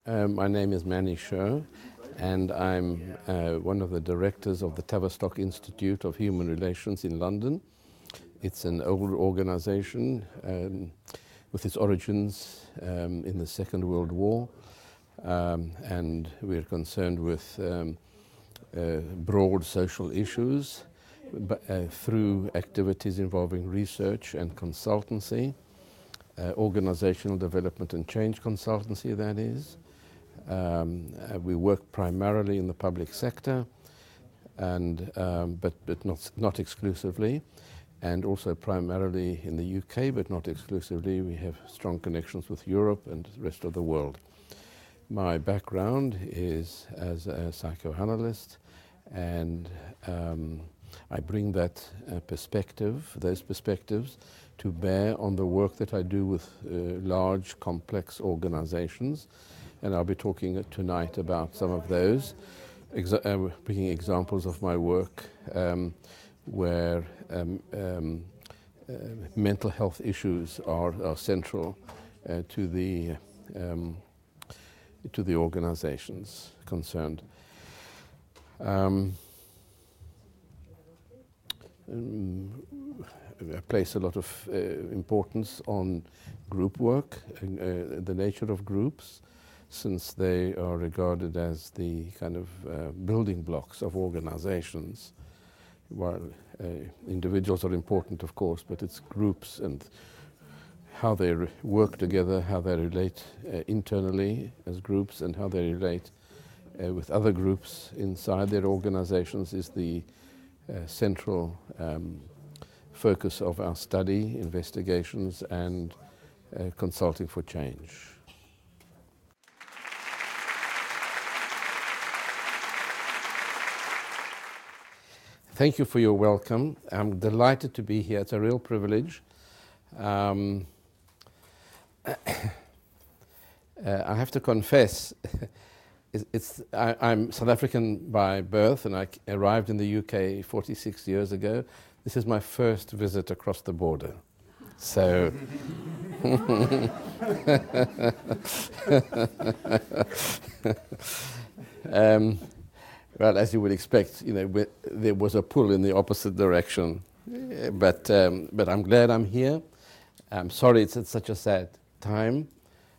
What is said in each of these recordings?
My name is Manny Sher, and I'm one of the directors of the Tavistock Institute of Human Relations in London. It's an old organization with its origins in the Second World War, and we're concerned with broad social issues through activities involving research and consultancy, organizational development and change consultancy, that is. We work primarily in the public sector, and but not exclusively, and also primarily in the UK, but not exclusively. We have strong connections with Europe and the rest of the world. My background is as a psychoanalyst, and I bring that those perspectives, to bear on the work that I do with large, complex organizations. And I'll be talking tonight about some of those, bringing examples of my work where mental health issues are central to the organizations concerned. I place a lot of importance on group work, the nature of groups, since they are regarded as the kind of building blocks of organizations. While individuals are important, of course, but it's groups and how they work together, how they relate internally as groups, and how they relate with other groups inside their organizations is the central focus of our study, investigations, and consulting for change. Thank you for your welcome. I'm delighted to be here. It's a real privilege. I have to confess, I'm South African by birth, and I arrived in the UK 46 years ago. This is my first visit across the border. So, well, as you would expect, there was a pull in the opposite direction. But I'm glad I'm here. I'm sorry it's at such a sad time,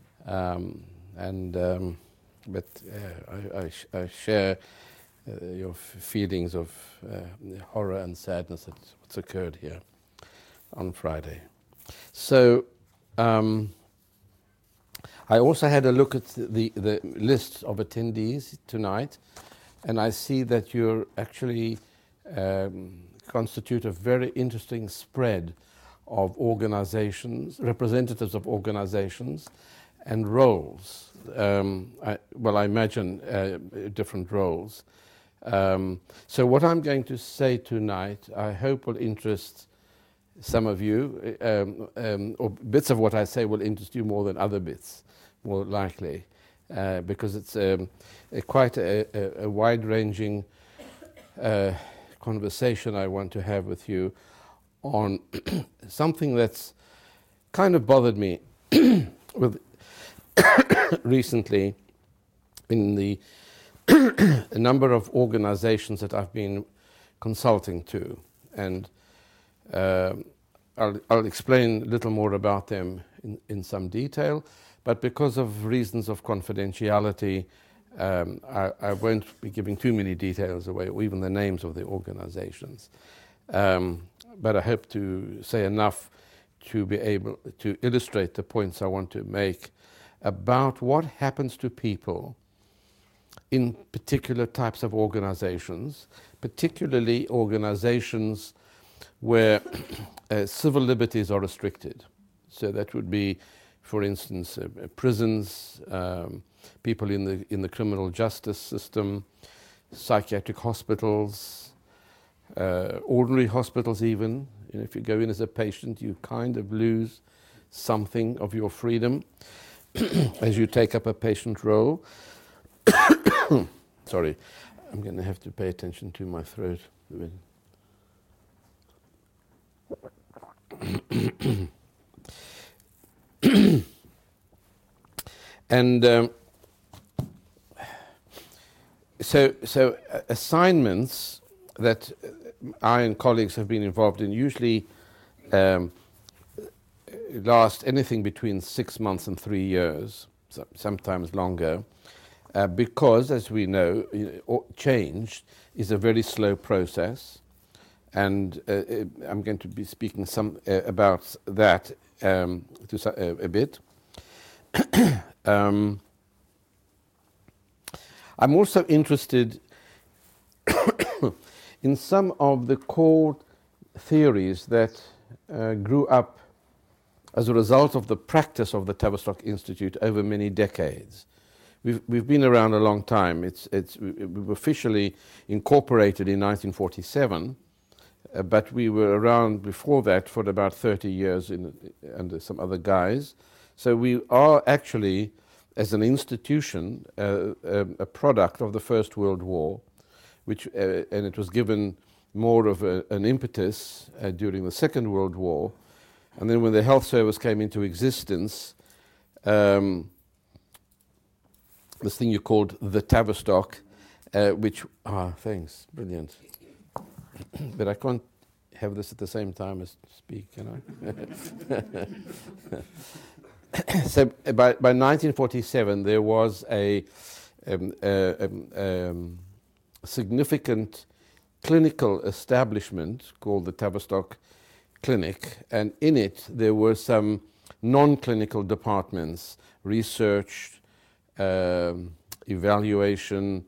but I share your feelings of horror and sadness at what's occurred here on Friday. So I also had a look at the list of attendees tonight, and I see that you actually constitute a very interesting spread of organizations, representatives of organizations, and roles. I imagine different roles. So what I'm going to say tonight, I hope will interest some of you, or bits of what I say will interest you more than other bits, more likely, because it's quite a wide-ranging conversation I want to have with you on something that's kind of bothered me with recently in the a number of organizations that I've been consulting to, and I'll explain a little more about them in some detail, but because of reasons of confidentiality, I won't be giving too many details away, or even the names of the organizations. But I hope to say enough to be able to illustrate the points I want to make about what happens to people in particular types of organizations, particularly organizations where civil liberties are restricted. So that would be, for instance, prisons, people in the criminal justice system, psychiatric hospitals, ordinary hospitals even. If you go in as a patient, you kind of lose something of your freedom as you take up a patient role. Sorry, I'm going to have to pay attention to my throat. And So assignments that I and colleagues have been involved in usually um, last anything between 6 months and 3 years, sometimes longer, because, as we know, change is a very slow process, and I'm going to be speaking about that a bit. I'm also interested in some of the core theories that grew up as a result of the practice of the Tavistock Institute over many decades. We've been around a long time. We were officially incorporated in 1947, but we were around before that for about 30 years under some other guise. So we are actually, as an institution, a product of the First World War, and it was given more of an impetus during the Second World War. And then when the health service came into existence, this thing you called the Tavistock, thanks, brilliant. But I can't have this at the same time as speak, can I? So by 1947, there was a significant clinical establishment called the Tavistock Clinic, and in it there were some non-clinical departments: research, evaluation,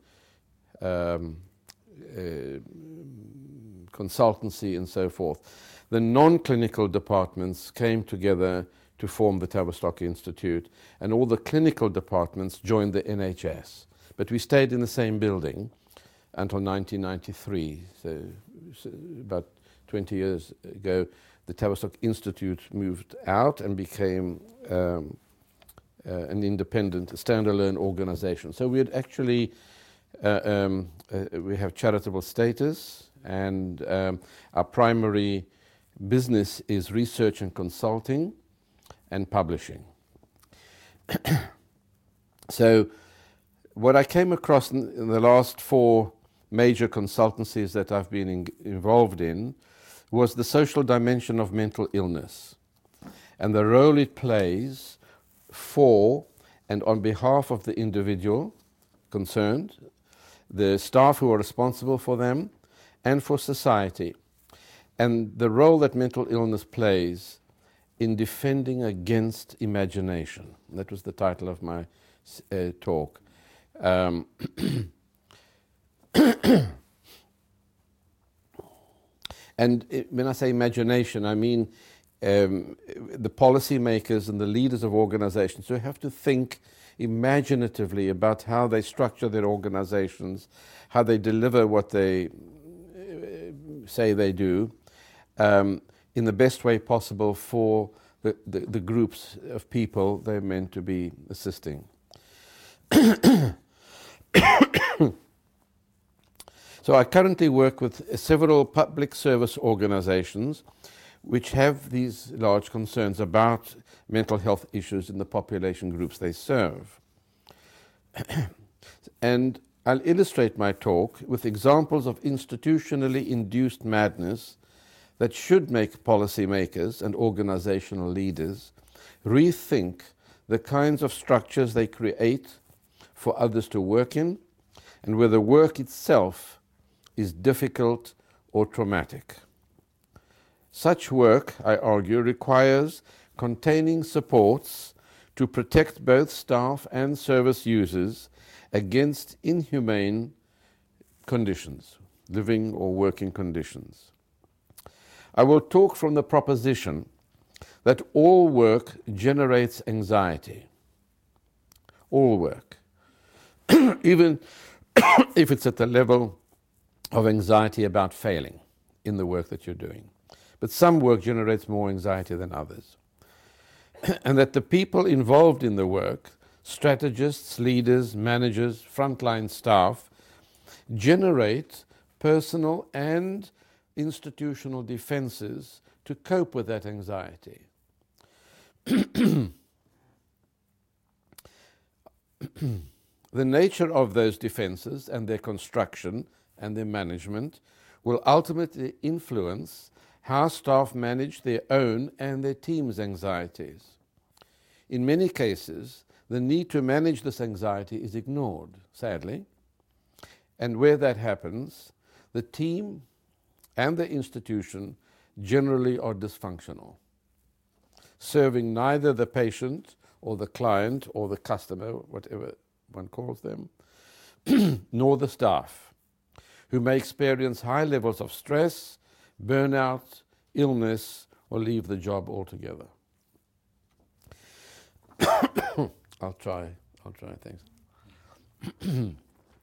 consultancy, and so forth. The non-clinical departments came together to form the Tavistock Institute, and all the clinical departments joined the NHS. But we stayed in the same building until 1993, so about 20 years ago. The Tavistock Institute moved out and became an independent, standalone organization. So we had actually, we have charitable status, and our primary business is research and consulting and publishing. So what I came across in the last 4 major consultancies that I've been involved in was the social dimension of mental illness and the role it plays for and on behalf of the individual concerned, the staff who are responsible for them, and for society, and the role that mental illness plays in defending against imagination. That was the title of my talk. And when I say imagination, I mean the policymakers and the leaders of organizations who have to think imaginatively about how they structure their organizations, how they deliver what they say they do, in the best way possible for the groups of people they're meant to be assisting. So I currently work with several public service organizations which have these large concerns about mental health issues in the population groups they serve. And I'll illustrate my talk with examples of institutionally induced madness that should make policymakers and organizational leaders rethink the kinds of structures they create for others to work in, and whether work itself is difficult or traumatic. Such work, I argue, requires containing supports to protect both staff and service users against inhumane conditions, living or working conditions. I will talk from the proposition that all work generates anxiety. All work. Even if it's at the level of anxiety about failing in the work that you're doing. But some work generates more anxiety than others. And that the people involved in the work, strategists, leaders, managers, frontline staff, generate personal and institutional defenses to cope with that anxiety. The nature of those defenses and their construction and their management will ultimately influence how staff manage their own and their team's anxieties. In many cases, the need to manage this anxiety is ignored, sadly, and where that happens, the team and the institution generally are dysfunctional, serving neither the patient or the client or the customer, whatever one calls them, nor the staff, who may experience high levels of stress, burnout, illness, or leave the job altogether. I'll try, thanks.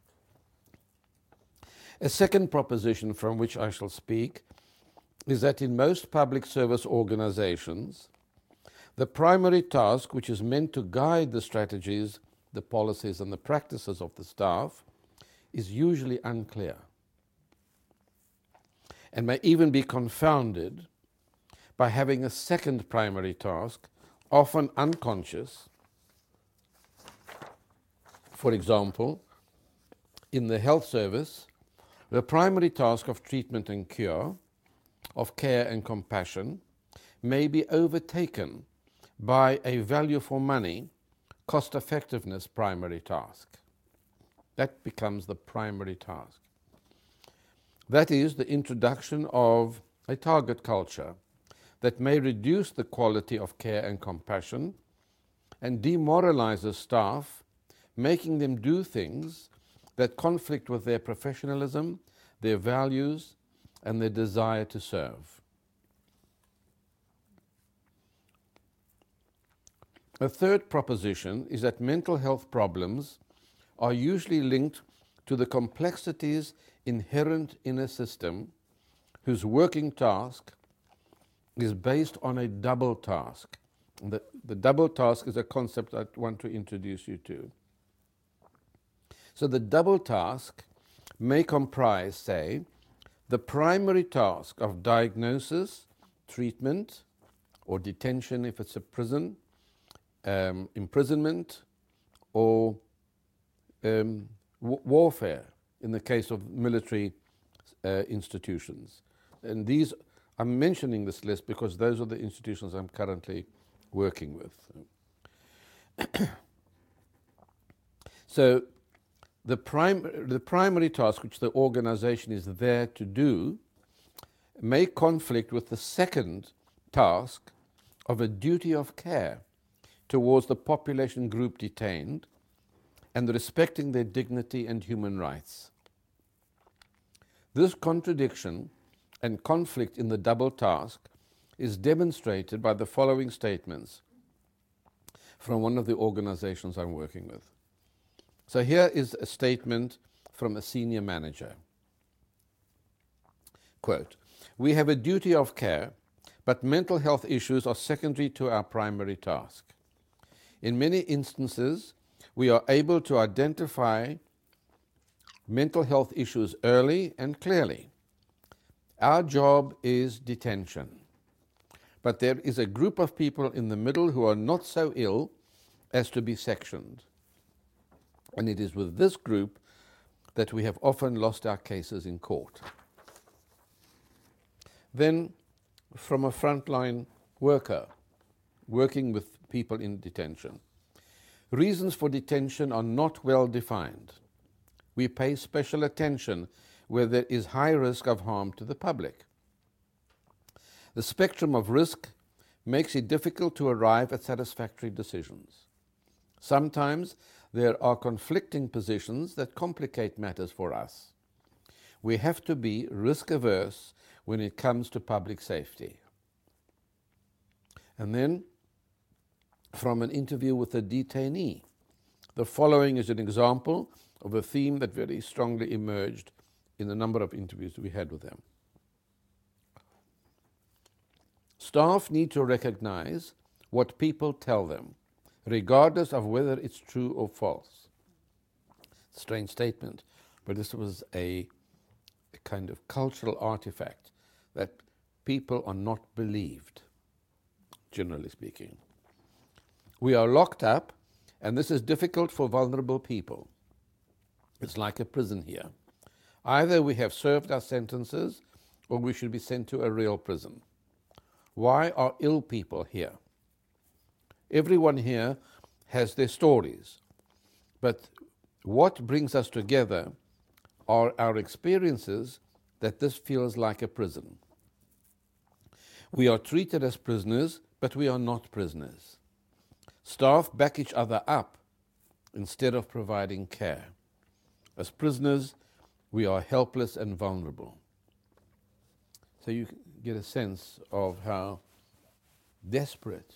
A second proposition from which I shall speak is that in most public service organizations, the primary task which is meant to guide the strategies, the policies, and the practices of the staff is usually unclear and may even be confounded by having a second primary task, often unconscious. For example, in the health service, the primary task of treatment and cure, of care and compassion, may be overtaken by a value for money, cost-effectiveness primary task. That becomes the primary task. That is the introduction of a target culture that may reduce the quality of care and compassion and demoralizes staff, making them do things that conflict with their professionalism, their values, and their desire to serve. A third proposition is that mental health problems are usually linked to the complexities inherent in a system whose working task is based on a double task. The double task is a concept I want to introduce you to. So the double task may comprise, say, the primary task of diagnosis, treatment, or detention if it's a prison, imprisonment, or warfare in the case of military institutions. And these, I'm mentioning this list because those are the institutions I'm currently working with. So the primary task which the organization is there to do may conflict with the second task of a duty of care towards the population group detained and respecting their dignity and human rights. This contradiction and conflict in the double task is demonstrated by the following statements from one of the organizations I'm working with. So here is a statement from a senior manager. Quote, "We have a duty of care, but mental health issues are secondary to our primary task. In many instances, we are able to identify mental health issues early and clearly. Our job is detention. But there is a group of people in the middle who are not so ill as to be sectioned. And it is with this group that we have often lost our cases in court." Then, from a frontline worker working with people in detention, "Reasons for detention are not well defined. We pay special attention where there is high risk of harm to the public. The spectrum of risk makes it difficult to arrive at satisfactory decisions. Sometimes there are conflicting positions that complicate matters for us. We have to be risk-averse when it comes to public safety." And then, from an interview with a detainee, the following is an example of a theme that very strongly emerged in the number of interviews we had with them. "Staff need to recognize what people tell them, regardless of whether it's true or false." Strange statement, but this was a kind of cultural artifact that people are not believed, generally speaking. "We are locked up, and this is difficult for vulnerable people. It's like a prison here. Either we have served our sentences or we should be sent to a real prison. Why are ill people here? Everyone here has their stories, but what brings us together are our experiences that this feels like a prison. We are treated as prisoners, but we are not prisoners. Staff back each other up instead of providing care. As prisoners, we are helpless and vulnerable. So you get a sense of how desperate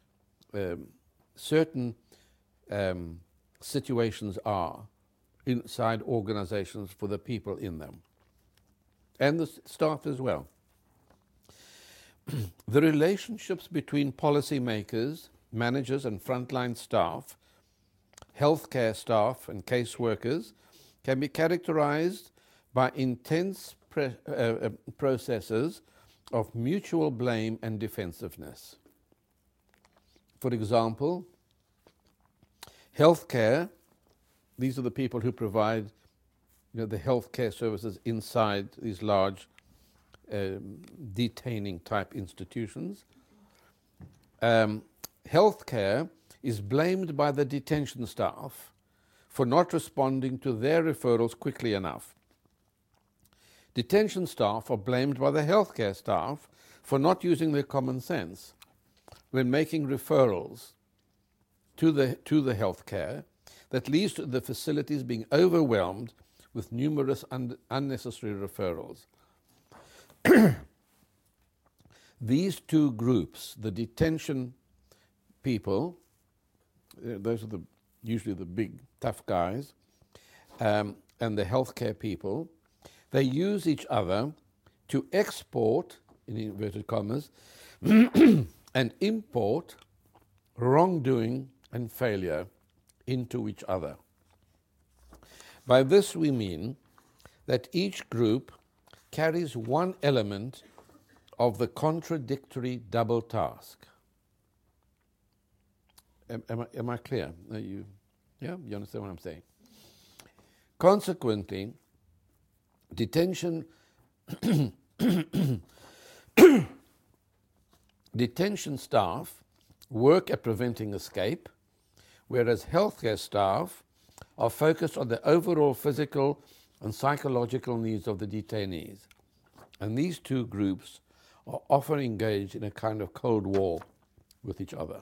certain situations are inside organizations for the people in them, and the staff as well. The relationships between policymakers, managers and frontline staff, healthcare staff and caseworkers can be characterized by intense processes of mutual blame and defensiveness. For example, healthcare, these are the people who provide the healthcare services inside these large detaining type institutions. Healthcare is blamed by the detention staff for not responding to their referrals quickly enough. Detention staff are blamed by the healthcare staff for not using their common sense when making referrals to the healthcare that leads to the facilities being overwhelmed with numerous unnecessary referrals. These two groups, the detention people, those are usually the big tough guys, and the healthcare people, they use each other to export, in inverted commas, and import wrongdoing and failure into each other. By this we mean that each group carries one element of the contradictory double task. Am I clear? You understand what I'm saying? Consequently, detention staff work at preventing escape, whereas healthcare staff are focused on the overall physical and psychological needs of the detainees. And these two groups are often engaged in a kind of cold war with each other,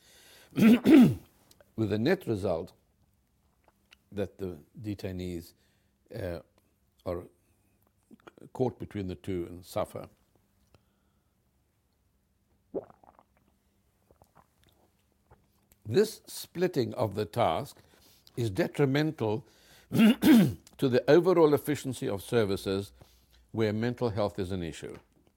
with the net result that the detainees are caught between the two and suffer. This splitting of the task is detrimental to the overall efficiency of services where mental health is an issue.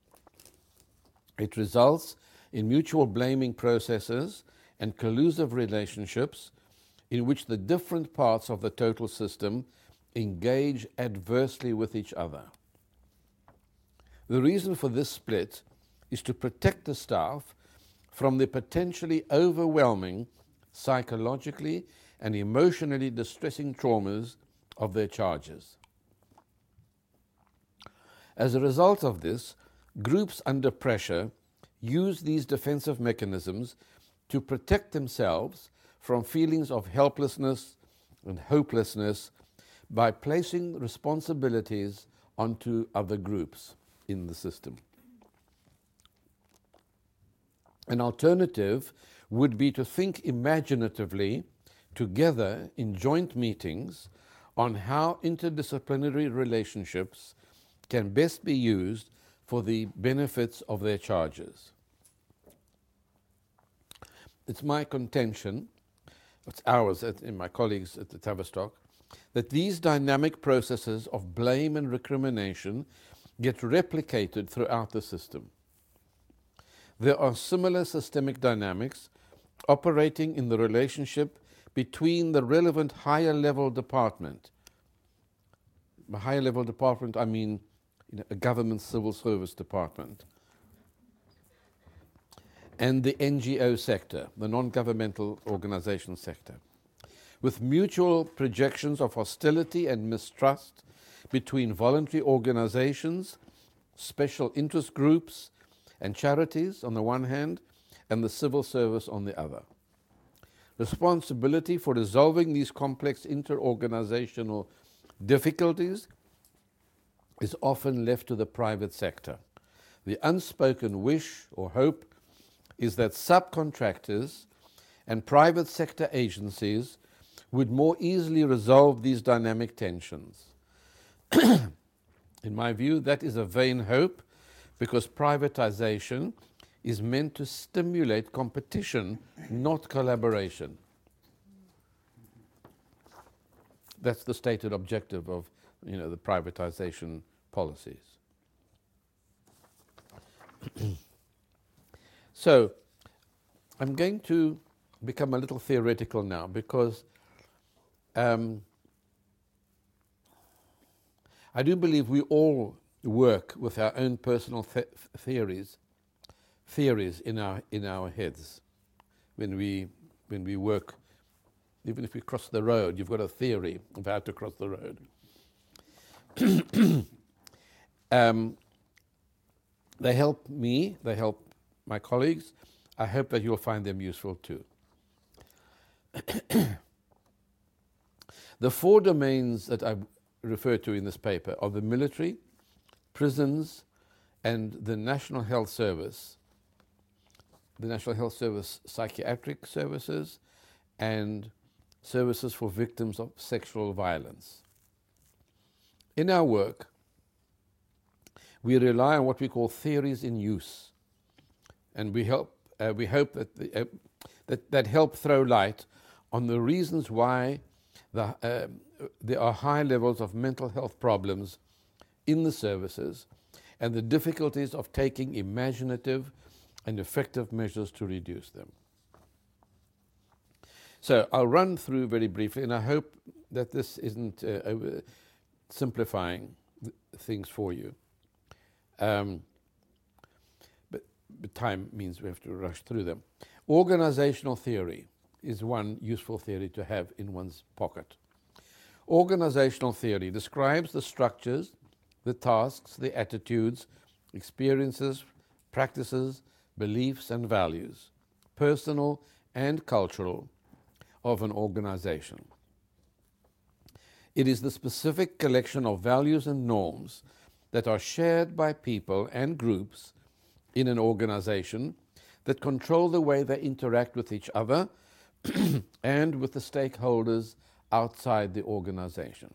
It results in mutual blaming processes and collusive relationships in which the different parts of the total system engage adversely with each other. The reason for this split is to protect the staff from the potentially overwhelming psychologically and emotionally distressing traumas of their charges. As a result of this, groups under pressure use these defensive mechanisms to protect themselves from feelings of helplessness and hopelessness by placing responsibilities onto other groups in the system. An alternative would be to think imaginatively together in joint meetings on how interdisciplinary relationships can best be used for the benefits of their charges. It's my contention, it's ours and my colleagues at the Tavistock, that these dynamic processes of blame and recrimination get replicated throughout the system. There are similar systemic dynamics operating in the relationship between the relevant higher level department. By higher level department, I mean a government civil service department, and the NGO sector, the non-governmental organization sector. with mutual projections of hostility and mistrust between voluntary organizations, special interest groups, and charities on the one hand, and the civil service on the other. Responsibility for resolving these complex inter-organizational difficulties is often left to the private sector. The unspoken wish or hope is that subcontractors and private sector agencies would more easily resolve these dynamic tensions. In my view, that is a vain hope, because privatization is meant to stimulate competition, not collaboration. That's the stated objective of, the privatization policies. So, I'm going to become a little theoretical now, because I do believe we all work with our own personal theories in our heads. When we work, even if we cross the road, you've got a theory of how to cross the road. They help me, they help my colleagues. I hope that you'll find them useful too. The 4 domains that I refer to in this paper are the military, prisons, and the National Health Service. The National Health Service psychiatric services and services for victims of sexual violence. In our work, we rely on what we call theories in use, and we hope that help throw light on the reasons why there are high levels of mental health problems in the services, and the difficulties of taking imaginative and effective measures to reduce them. So I'll run through very briefly, and I hope that this isn't simplifying things for you. But time means we have to rush through them. Organizational theory is one useful theory to have in one's pocket. Organizational theory describes the structures, the tasks, the attitudes, experiences, practices, beliefs, and values, personal and cultural, of an organization. It is the specific collection of values and norms that are shared by people and groups in an organization that control the way they interact with each other and with the stakeholders outside the organization.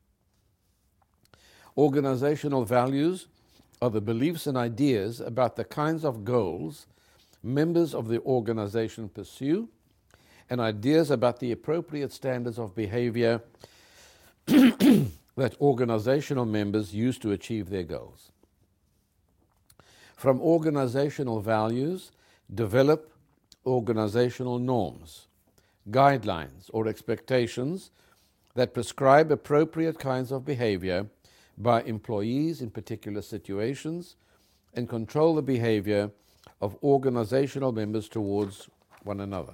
Organizational values are the beliefs and ideas about the kinds of goals members of the organization pursue, and ideas about the appropriate standards of behavior that organizational members use to achieve their goals. From organizational values, develop organizational norms, guidelines, or expectations that prescribe appropriate kinds of behavior by employees in particular situations and control the behavior of organizational members towards one another.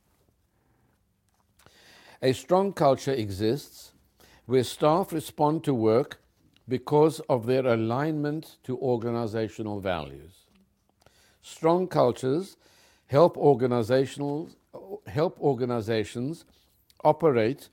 A strong culture exists where staff respond to work because of their alignment to organizational values. Strong cultures help organizations operate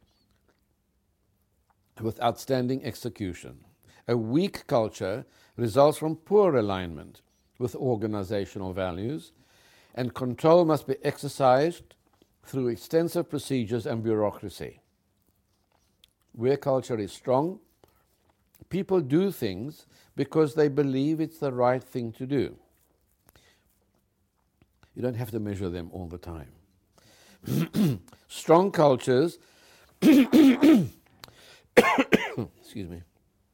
with outstanding execution. A weak culture results from poor alignment with organizational values, and control must be exercised through extensive procedures and bureaucracy. Where culture is strong, people do things because they believe it's the right thing to do. You don't have to measure them all the time. Strong cultures excuse me.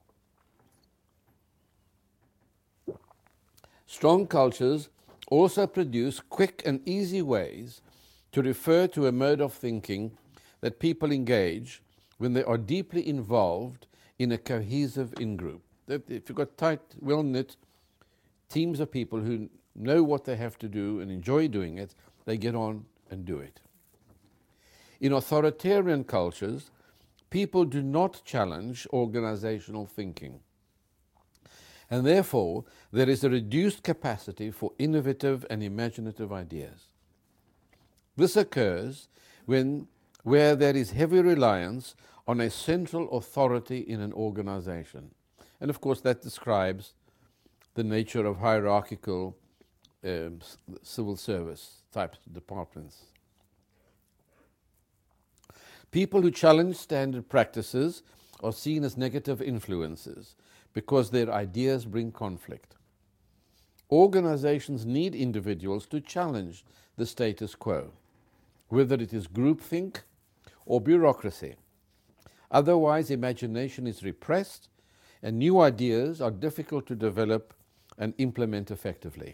Strong cultures also produce quick and easy ways to refer to a mode of thinking that people engage when they are deeply involved in a cohesive in-group. If you've got tight, well-knit teams of people who know what they have to do and enjoy doing it, they get on and do it. In authoritarian cultures, people do not challenge organizational thinking. And therefore, there is a reduced capacity for innovative and imaginative ideas. This occurs where there is heavy reliance on a central authority in an organization. And of course, that describes the nature of hierarchical civil service type departments. People who challenge standard practices are seen as negative influences because their ideas bring conflict. Organizations need individuals to challenge the status quo, whether it is groupthink or bureaucracy. Otherwise, imagination is repressed and new ideas are difficult to develop and implement effectively.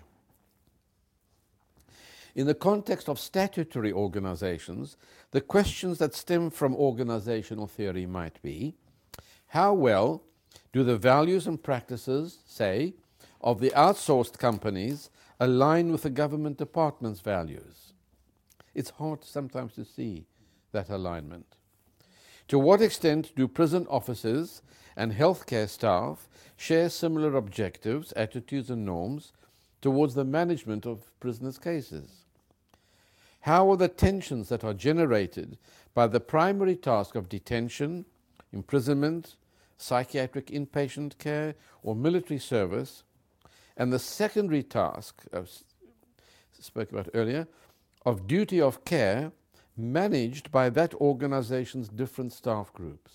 In the context of statutory organizations, the questions that stem from organizational theory might be: how well do the values and practices, say, of the outsourced companies align with the government department's values? It's hard sometimes to see that alignment. To what extent do prison officers and healthcare staff share similar objectives, attitudes, and norms towards the management of prisoners' cases? How are the tensions that are generated by the primary task of detention, imprisonment, psychiatric inpatient care, or military service, and the secondary task, I spoke about earlier, of duty of care managed by that organization's different staff groups?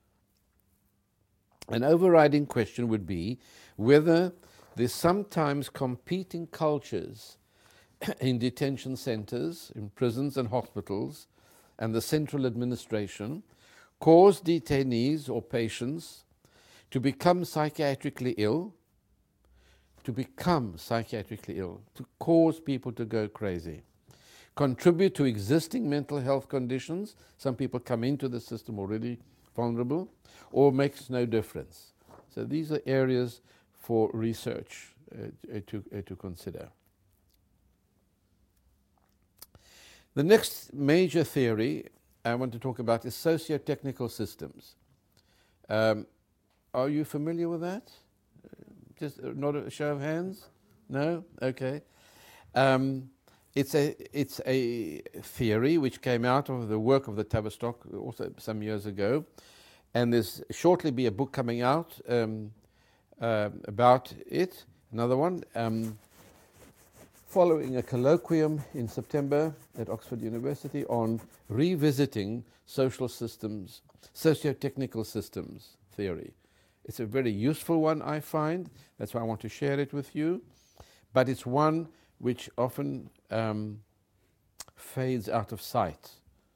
An overriding question would be whether there's sometimes competing cultures in detention centers, in prisons and hospitals, and the central administration cause detainees or patients to become psychiatrically ill, to cause people to go crazy, contribute to existing mental health conditions. Some people come into the system already vulnerable, or makes no difference. So these are areas for research to consider. The next major theory I want to talk about is socio-technical systems. Are you familiar with that? Just not a show of hands? No? Okay. It's a theory which came out of the work of the Tavistock also some years ago, and there's shortly be a book coming out about it, another one, following a colloquium in September at Oxford University on revisiting social systems, socio-technical systems theory. It's a very useful one, I find. That's why I want to share it with you. But it's one which often fades out of sight.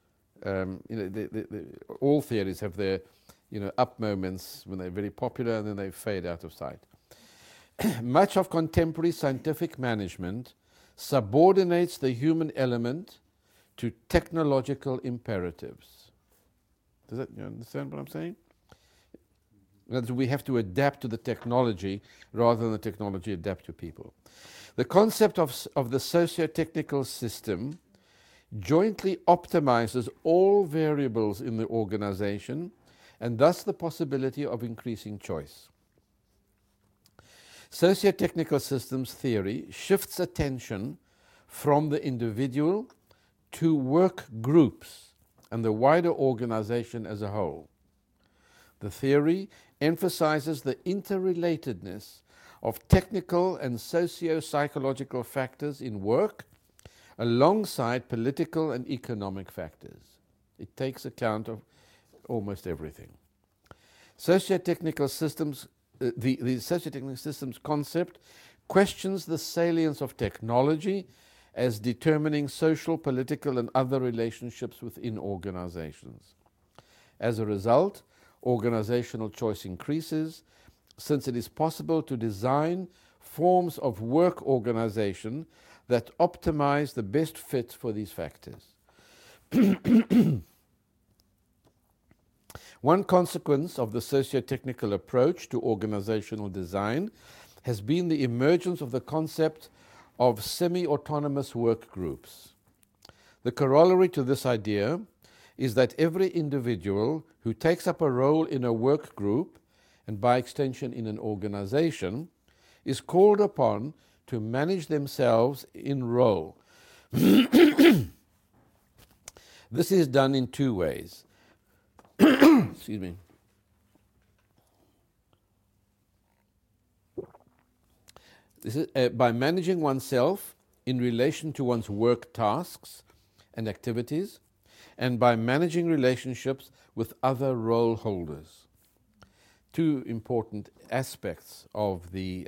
All theories have their up moments when they're very popular and then they fade out of sight. Much of contemporary scientific management subordinates the human element to technological imperatives. You understand what I'm saying? In other words, we have to adapt to the technology rather than the technology adapt to people. The concept of the socio-technical system jointly optimizes all variables in the organization and thus the possibility of increasing choice. Socio-technical systems theory shifts attention from the individual to work groups and the wider organization as a whole. The theory emphasizes the interrelatedness of technical and socio-psychological factors in work alongside political and economic factors. It takes account of almost everything. Socio-technical systems The socio-technical systems concept questions the salience of technology as determining social, political, and other relationships within organizations. As a result, organizational choice increases, since it is possible to design forms of work organization that optimize the best fit for these factors. One consequence of the socio-technical approach to organizational design has been the emergence of the concept of semi-autonomous work groups. The corollary to this idea is that every individual who takes up a role in a work group, and by extension in an organization, is called upon to manage themselves in role. This is done in two ways. Excuse me. This is by managing oneself in relation to one's work tasks and activities, and by managing relationships with other role holders. Two important aspects of the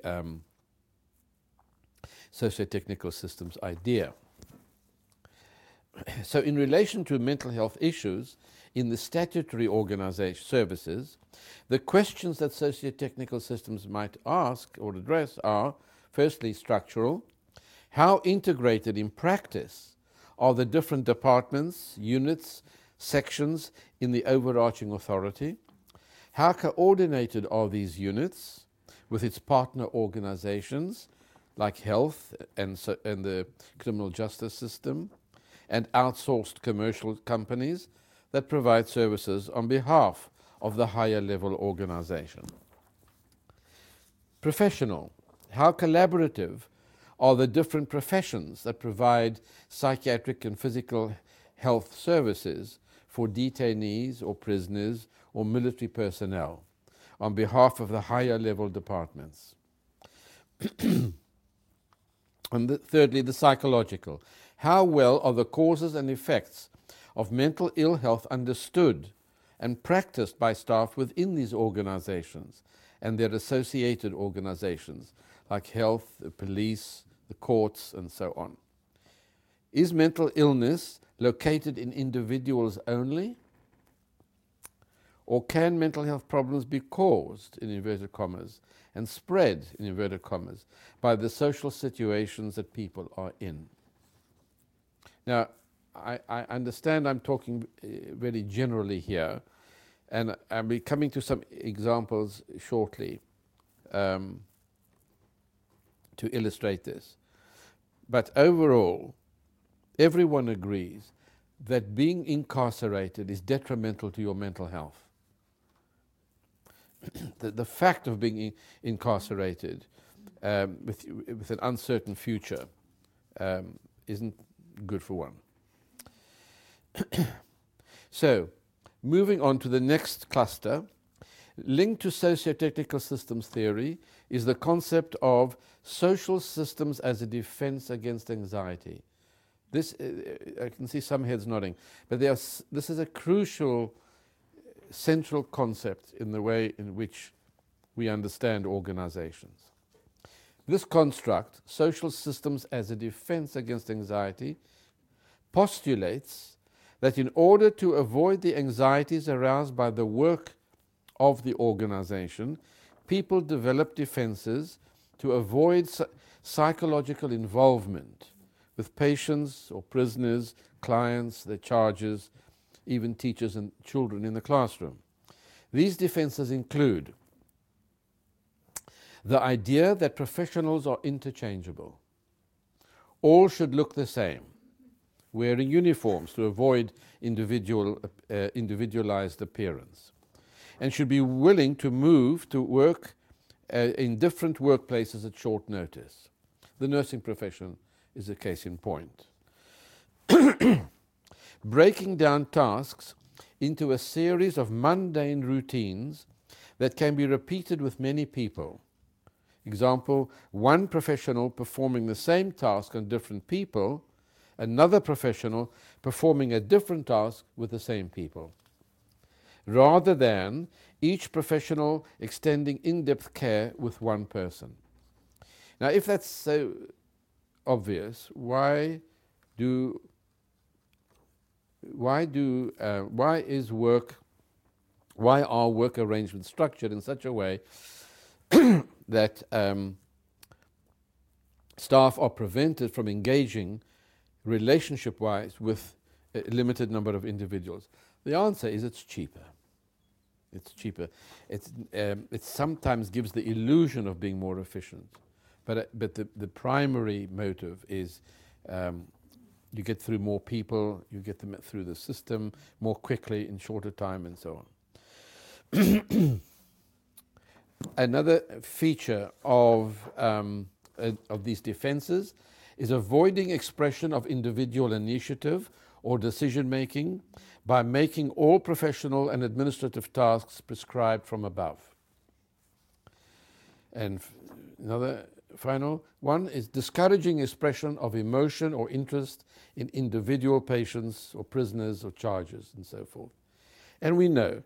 socio-technical systems idea. So in relation to mental health issues in the statutory organization services, the questions that socio-technical systems might ask or address are, firstly, structural. How integrated in practice are the different departments, units, sections in the overarching authority? How coordinated are these units with its partner organizations like health and the criminal justice system, and outsourced commercial companies that provide services on behalf of the higher level organization? Professional. How collaborative are the different professions that provide psychiatric and physical health services for detainees or prisoners or military personnel on behalf of the higher level departments? And thirdly, the psychological. How well are the causes and effects of mental ill health understood and practiced by staff within these organizations and their associated organizations like health, the police, the courts, and so on? Is mental illness located in individuals only? Or can mental health problems be caused, in inverted commas, and spread, in inverted commas, by the social situations that people are in? Now, I understand I'm talking very generally here, and I'll be coming to some examples shortly to illustrate this. But overall, everyone agrees that being incarcerated is detrimental to your mental health. The fact of being incarcerated with an uncertain future isn't good for one. So, moving on to the next cluster, linked to socio-technical systems theory is the concept of social systems as a defense against anxiety. This, I can see some heads nodding, but this is a crucial central concept in the way in which we understand organizations. This construct, social systems as a defense against anxiety, postulates that in order to avoid the anxieties aroused by the work of the organization, people develop defenses to avoid psychological involvement with patients or prisoners, clients, their charges, even teachers and children in the classroom. These defenses include the idea that professionals are interchangeable. All should look the same, wearing uniforms to avoid individualized appearance, and should be willing to move to work in different workplaces at short notice. The nursing profession is a case in point. Breaking down tasks into a series of mundane routines that can be repeated with many people. Example, one professional performing the same task on different people, another professional performing a different task with the same people, rather than each professional extending in-depth care with one person. Now, if that's so obvious, why are work arrangements structured in such a way that staff are prevented from engaging relationship-wise with a limited number of individuals? The answer is it's cheaper. It's cheaper. It sometimes gives the illusion of being more efficient, but the primary motive is you get through more people, you get them through the system more quickly in shorter time, and so on. Another feature of these defenses is avoiding expression of individual initiative or decision-making by making all professional and administrative tasks prescribed from above. And another final one is discouraging expression of emotion or interest in individual patients or prisoners or charges and so forth. And we know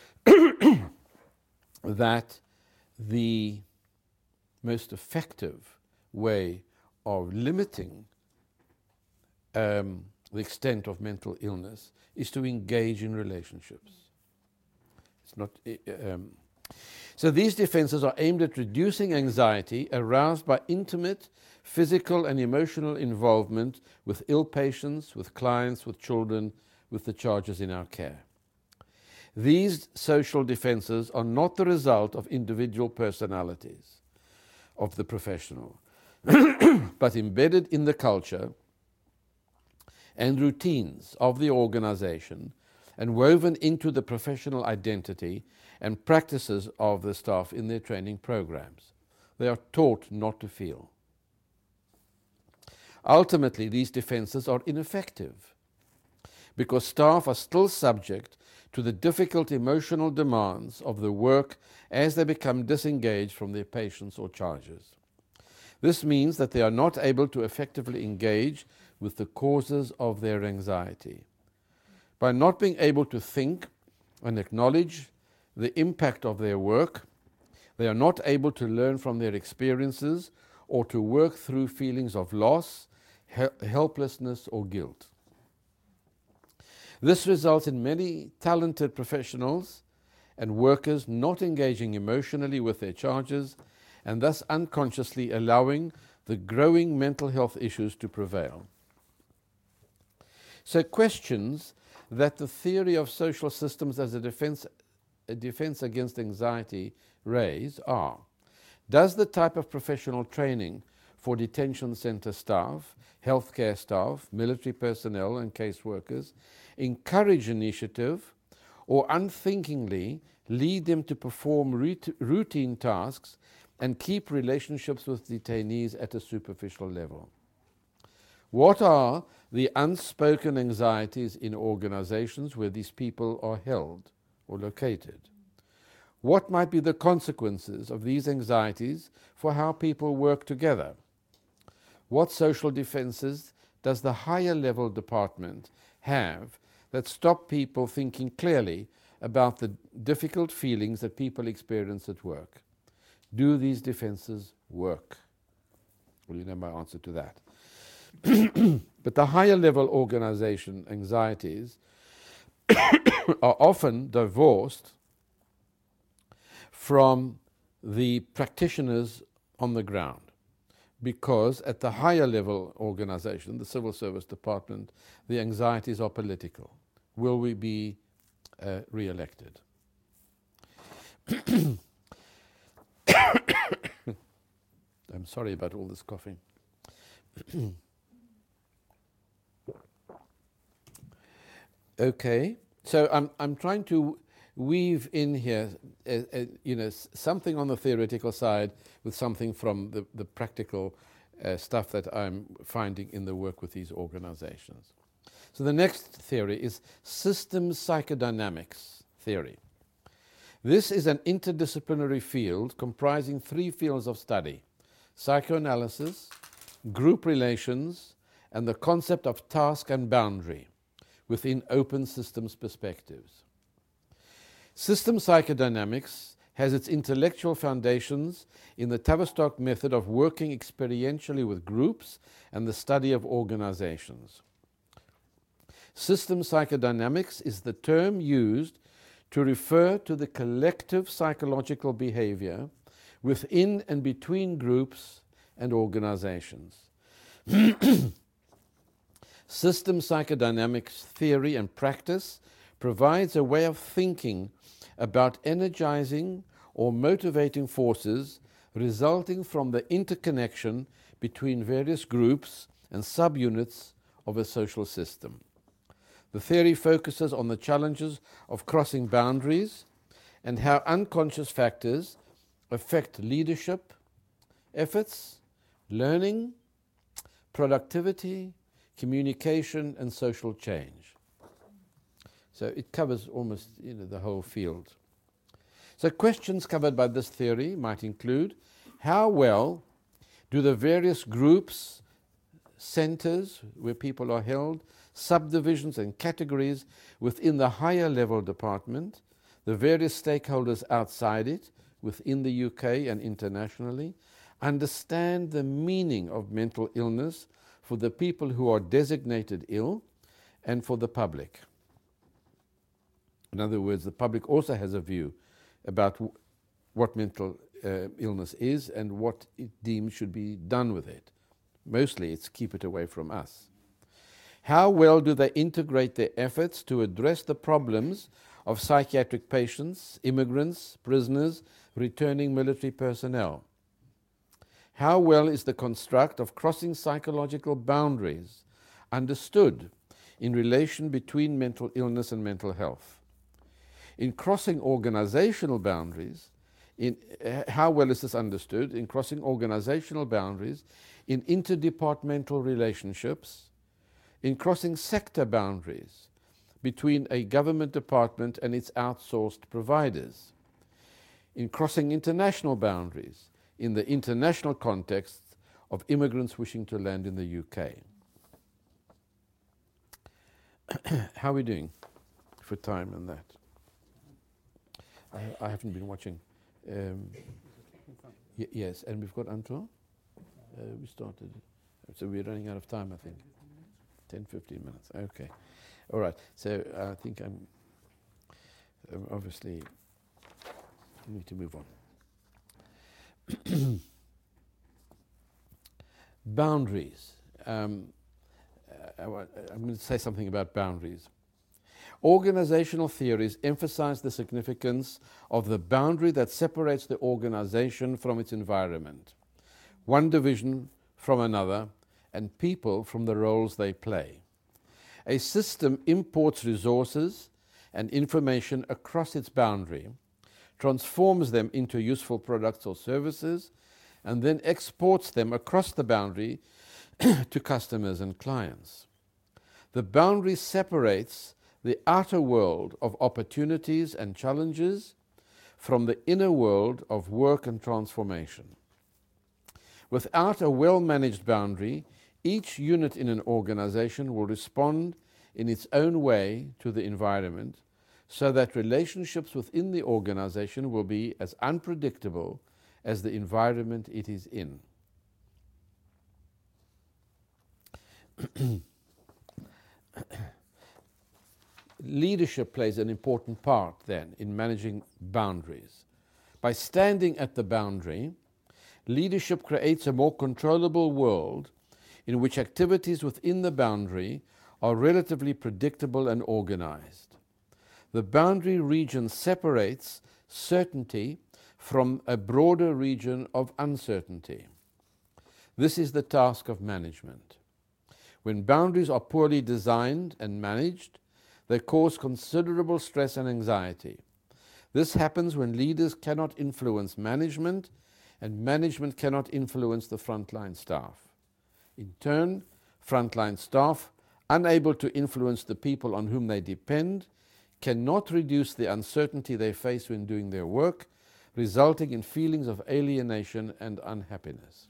that the most effective way of limiting the extent of mental illness is to engage in relationships. It's not. So these defenses are aimed at reducing anxiety aroused by intimate physical and emotional involvement with ill patients, with clients, with children, with the charges in our care. These social defenses are not the result of individual personalities of the professional, but embedded in the culture and routines of the organization and woven into the professional identity and practices of the staff in their training programs. They are taught not to feel. Ultimately, these defenses are ineffective because staff are still subject to the difficult emotional demands of the work as they become disengaged from their patients or charges. This means that they are not able to effectively engage with the causes of their anxiety. By not being able to think and acknowledge the impact of their work, they are not able to learn from their experiences or to work through feelings of loss, helplessness, or guilt. This results in many talented professionals and workers not engaging emotionally with their charges and thus unconsciously allowing the growing mental health issues to prevail. So questions that the theory of social systems as a defense against anxiety raise are: does the type of professional training for detention center staff, healthcare staff, military personnel and caseworkers encourage initiative or unthinkingly lead them to perform routine tasks and keep relationships with detainees at a superficial level? What are the unspoken anxieties in organizations where these people are held or located? What might be the consequences of these anxieties for how people work together? What social defenses does the higher level department have that stop people thinking clearly about the difficult feelings that people experience at work? Do these defenses work? Well, you know my answer to that. But the higher level organization anxieties are often divorced from the practitioners on the ground, because at the higher level organization, the civil service department, the anxieties are political. Will we be re-elected? I'm sorry about all this coughing. Okay, so I'm trying to weave in here, something on the theoretical side with something from the practical stuff that I'm finding in the work with these organizations. So the next theory is systems psychodynamics theory. This is an interdisciplinary field comprising 3 fields of study: psychoanalysis, group relations, and the concept of task and boundary within open systems perspectives. System psychodynamics has its intellectual foundations in the Tavistock method of working experientially with groups and the study of organizations. System psychodynamics is the term used to refer to the collective psychological behavior within and between groups and organizations. System psychodynamics theory and practice provides a way of thinking about energizing or motivating forces resulting from the interconnection between various groups and subunits of a social system. The theory focuses on the challenges of crossing boundaries and how unconscious factors affect leadership efforts, learning, productivity, communication, and social change. So it covers almost the whole field. So questions covered by this theory might include: how well do the various groups, centers where people are held, subdivisions and categories within the higher level department, the various stakeholders outside it, within the UK and internationally, understand the meaning of mental illness for the people who are designated ill and for the public? In other words, the public also has a view about what mental illness is and what it deems should be done with it. Mostly it's keep it away from us. How well do they integrate their efforts to address the problems of psychiatric patients, immigrants, prisoners, returning military personnel? How well is the construct of crossing psychological boundaries understood in relation between mental illness and mental health? In crossing organizational boundaries, how well is this understood in crossing organizational boundaries, in interdepartmental relationships, in crossing sector boundaries between a government department and its outsourced providers, in crossing international boundaries in the international context of immigrants wishing to land in the UK? How are we doing for time and that? I haven't been watching. Yes, and we've got Antoine. We started, so we're running out of time, I think. 10, 15 minutes. Okay. All right. So I think I'm obviously need to move on. Boundaries. I'm going to say something about boundaries. Organizational theories emphasize the significance of the boundary that separates the organization from its environment, one division from another, and people from the roles they play. A system imports resources and information across its boundary, transforms them into useful products or services, and then exports them across the boundary to customers and clients. The boundary separates the outer world of opportunities and challenges from the inner world of work and transformation. Without a well-managed boundary, each unit in an organization will respond in its own way to the environment, so that relationships within the organization will be as unpredictable as the environment it is in. Leadership plays an important part then in managing boundaries. By standing at the boundary, leadership creates a more controllable world in which activities within the boundary are relatively predictable and organized. The boundary region separates certainty from a broader region of uncertainty. This is the task of management. When boundaries are poorly designed and managed, they cause considerable stress and anxiety. This happens when leaders cannot influence management and management cannot influence the frontline staff. In turn, frontline staff, unable to influence the people on whom they depend, cannot reduce the uncertainty they face when doing their work, resulting in feelings of alienation and unhappiness.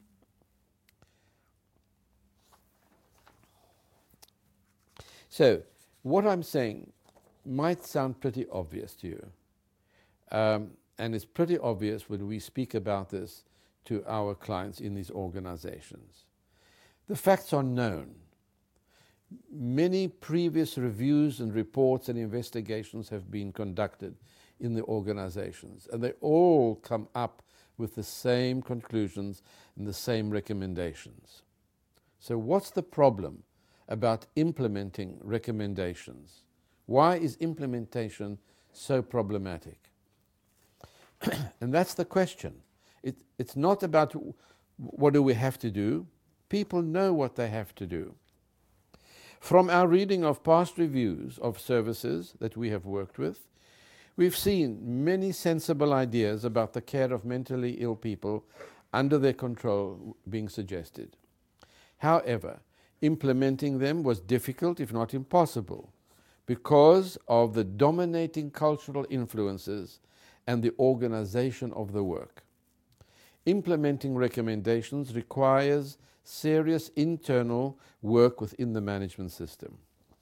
So, what I'm saying might sound pretty obvious to you, and it's pretty obvious when we speak about this to our clients in these organizations. The facts are known. Many previous reviews and reports and investigations have been conducted in the organizations, and they all come up with the same conclusions and the same recommendations. So what's the problem about implementing recommendations? Why is implementation so problematic? And that's the question. It's not about what do we have to do. People know what they have to do. From our reading of past reviews of services that we have worked with, we've seen many sensible ideas about the care of mentally ill people under their control being suggested. However, implementing them was difficult, if not impossible, because of the dominating cultural influences and the organization of the work. Implementing recommendations requires serious internal work within the management system.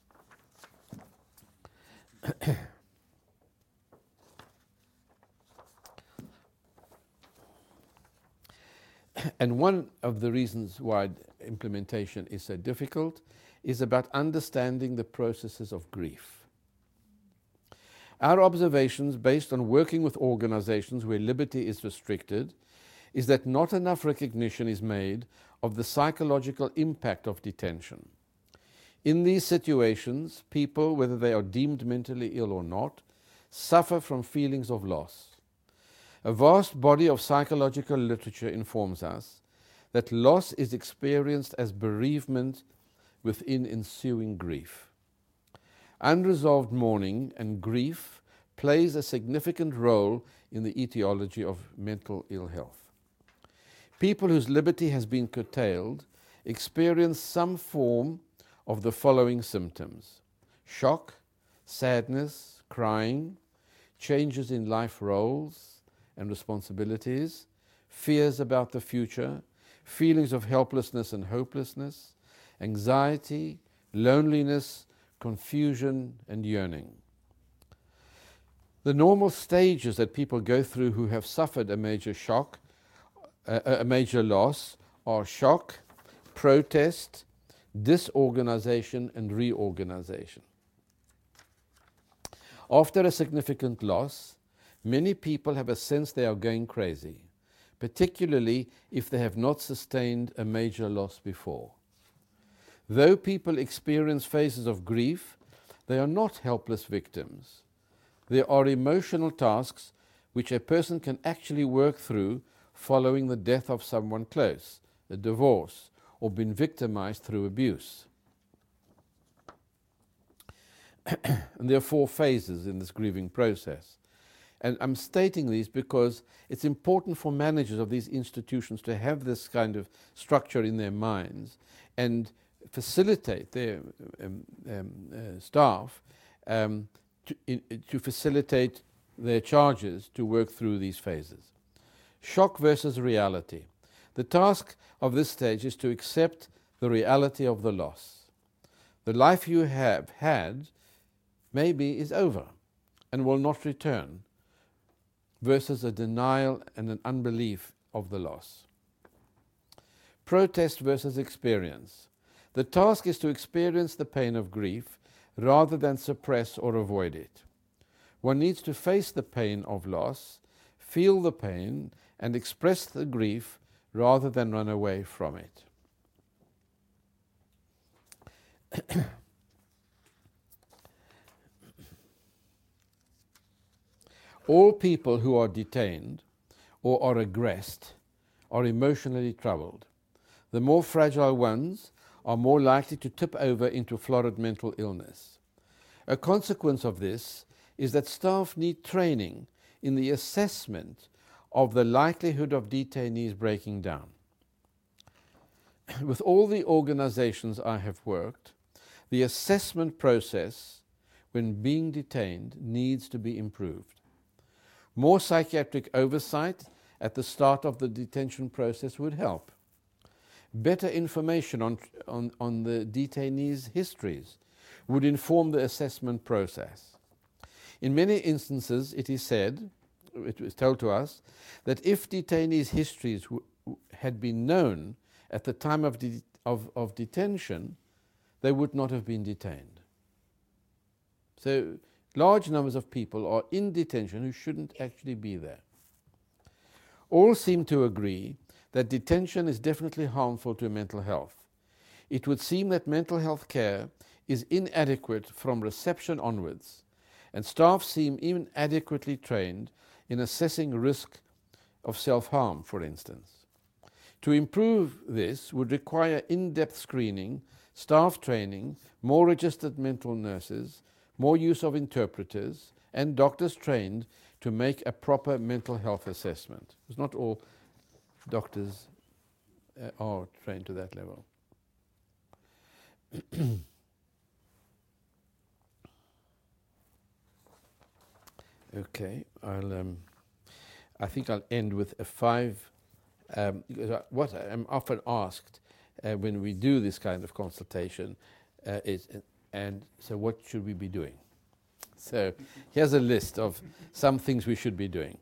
And one of the reasons why implementation is so difficult is about understanding the processes of grief. Our observations, based on working with organizations where liberty is restricted, is that not enough recognition is made of the psychological impact of detention. In these situations, people, whether they are deemed mentally ill or not, suffer from feelings of loss. A vast body of psychological literature informs us that loss is experienced as bereavement within ensuing grief. Unresolved mourning and grief plays a significant role in the etiology of mental ill health. People whose liberty has been curtailed experience some form of the following symptoms: shock, sadness, crying, changes in life roles and responsibilities, fears about the future, feelings of helplessness and hopelessness, anxiety, loneliness, confusion, and yearning. The normal stages that people go through who have suffered a major shock, a major loss, are shock, protest, disorganization, and reorganization. After a significant loss, many people have a sense they are going crazy, particularly if they have not sustained a major loss before. Though people experience phases of grief, they are not helpless victims. There are emotional tasks which a person can actually work through following the death of someone close, a divorce, or been victimized through abuse. And there are 4 phases in this grieving process. And I'm stating these because it's important for managers of these institutions to have this kind of structure in their minds and facilitate their staff to facilitate their charges to work through these phases. Shock versus reality. The task of this stage is to accept the reality of the loss. The life you have had maybe is over and will not return, versus a denial and an unbelief of the loss. Protest versus experience. The task is to experience the pain of grief rather than suppress or avoid it. One needs to face the pain of loss, feel the pain, and express the grief rather than run away from it. All people who are detained or are aggressed are emotionally troubled. The more fragile ones are more likely to tip over into florid mental illness. A consequence of this is that staff need training in the assessment of the likelihood of detainees breaking down. With all the organizations I have worked, the assessment process when being detained needs to be improved. More psychiatric oversight at the start of the detention process would help. Better information on the detainees' histories would inform the assessment process. In many instances, it was told to us, that if detainees' histories had been known at the time of detention, they would not have been detained. So large numbers of people are in detention who shouldn't actually be there. All seem to agree that detention is definitely harmful to mental health. It would seem that mental health care is inadequate from reception onwards, and staff seem inadequately trained in assessing risk of self-harm, for instance. To improve this would require in-depth screening, staff training, more registered mental nurses, more use of interpreters, and doctors trained to make a proper mental health assessment. Because not all doctors are trained to that level. Okay, I think I'll end with a 5. Because what I'm often asked when we do this kind of consultation is, and so what should we be doing? So here's a list of some things we should be doing.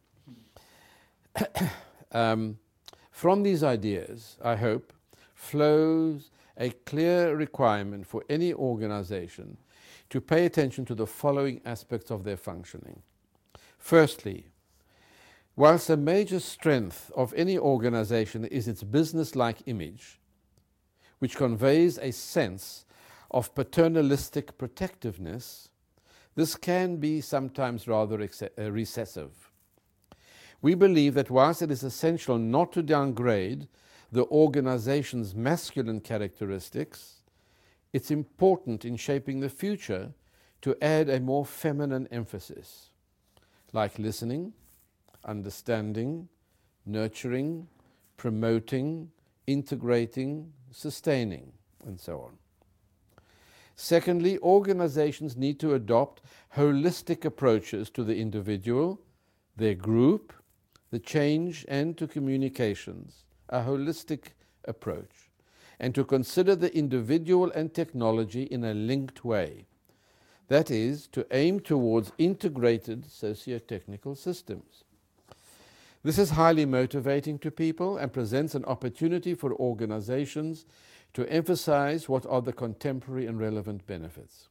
From these ideas, I hope, flows a clear requirement for any organization to pay attention to the following aspects of their functioning. Firstly, whilst a major strength of any organization is its business-like image, which conveys a sense of paternalistic protectiveness, this can be sometimes rather recessive. We believe that whilst it is essential not to downgrade the organization's masculine characteristics, it's important in shaping the future to add a more feminine emphasis, like listening, understanding, nurturing, promoting, integrating, sustaining, and so on. Secondly, organizations need to adopt holistic approaches to the individual, their group, the change, and to communications, a holistic approach, and to consider the individual and technology in a linked way. That is, to aim towards integrated socio-technical systems. This is highly motivating to people and presents an opportunity for organizations to emphasize what are the contemporary and relevant benefits.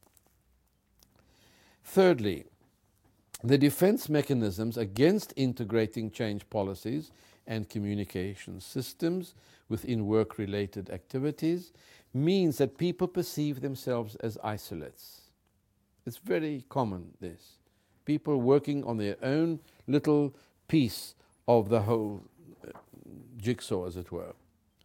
Thirdly, the defense mechanisms against integrating change policies and communication systems within work-related activities means that people perceive themselves as isolates. It's very common, this. People working on their own little piece of the whole jigsaw, as it were.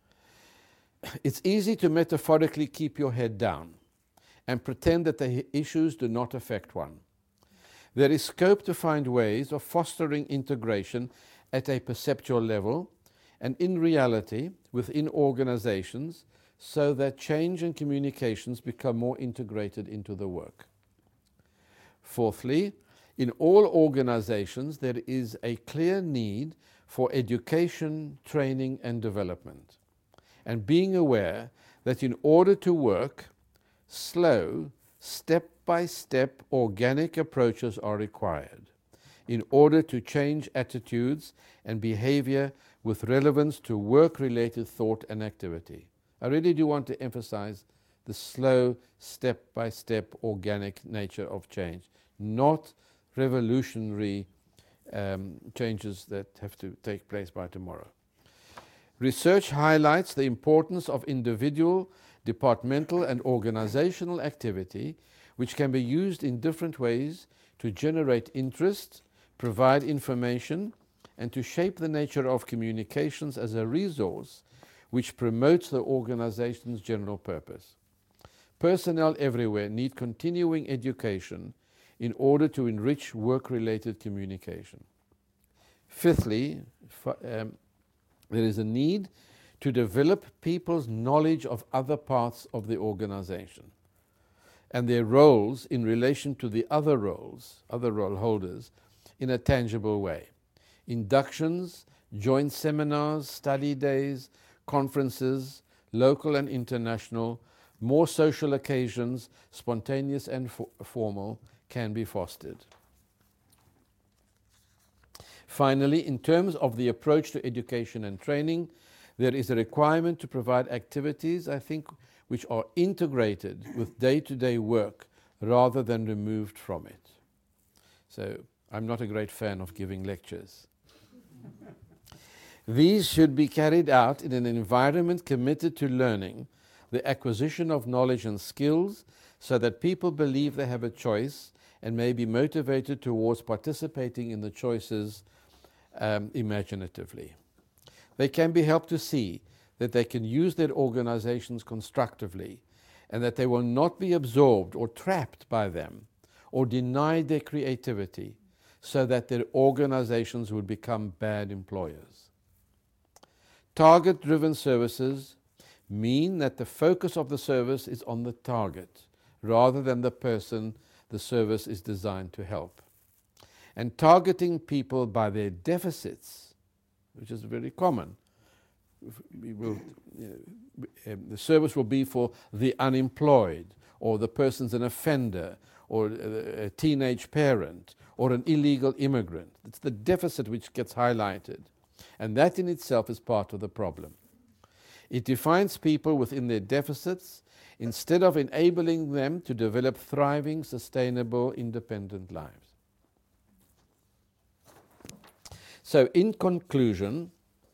It's easy to metaphorically keep your head down and pretend that the issues do not affect one. There is scope to find ways of fostering integration at a perceptual level and in reality within organizations so that change and communications become more integrated into the work. Fourthly, in all organizations there is a clear need for education, training, and development, and being aware that in order to work, slow, step-by-step organic approaches are required in order to change attitudes and behavior with relevance to work-related thought and activity. I really do want to emphasize the slow, step-by-step organic nature of change, not revolutionary changes that have to take place by tomorrow. Research highlights the importance of individual, departmental, and organizational activity, which can be used in different ways to generate interest, provide information, and to shape the nature of communications as a resource which promotes the organization's general purpose. Personnel everywhere need continuing education in order to enrich work-related communication. Fifthly, there is a need to develop people's knowledge of other parts of the organization and their roles in relation to the other role holders in a tangible way. Inductions, joint seminars, study days, conferences, local and international, more social occasions, spontaneous and formal, can be fostered. Finally, in terms of the approach to education and training, there is a requirement to provide activities, I think, which are integrated with day-to-day work rather than removed from it. So, I'm not a great fan of giving lectures. These should be carried out in an environment committed to learning, the acquisition of knowledge and skills, so that people believe they have a choice and may be motivated towards participating in the choices imaginatively. They can be helped to see that they can use their organizations constructively and that they will not be absorbed or trapped by them or denied their creativity so that their organizations would become bad employers. Target-driven services mean that the focus of the service is on the target rather than the person the service is designed to help. And targeting people by their deficits, which is very common. The service will be for the unemployed, or the person's an offender, or a teenage parent, or an illegal immigrant. It's the deficit which gets highlighted. And that in itself is part of the problem. It defines people within their deficits instead of enabling them to develop thriving, sustainable, independent lives. So in conclusion,